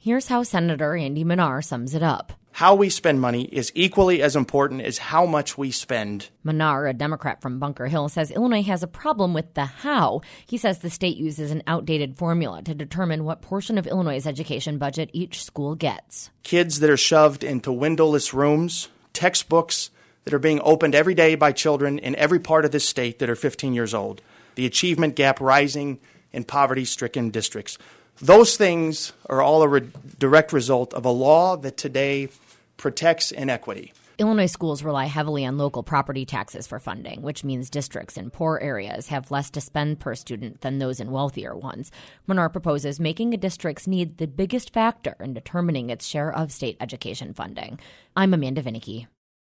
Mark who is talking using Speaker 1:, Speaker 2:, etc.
Speaker 1: Here's how Senator Andy Manar sums it up.
Speaker 2: How we spend money is equally as important as how much we spend.
Speaker 1: Manar, a Democrat from Bunker Hill, says Illinois has a problem with the how. He says the state uses an outdated formula to determine what portion of Illinois' education budget each school gets.
Speaker 2: Kids that are shoved into windowless rooms, textbooks that are being opened every day by children in every part of this state that are 15 years old, the achievement gap rising in poverty-stricken districts. Those things are all a direct result of a law that today protects inequity.
Speaker 1: Illinois schools rely heavily on local property taxes for funding, which means districts in poor areas have less to spend per student than those in wealthier ones. Manar proposes making a district's need the biggest factor in determining its share of state education funding. I'm Amanda Vinicky.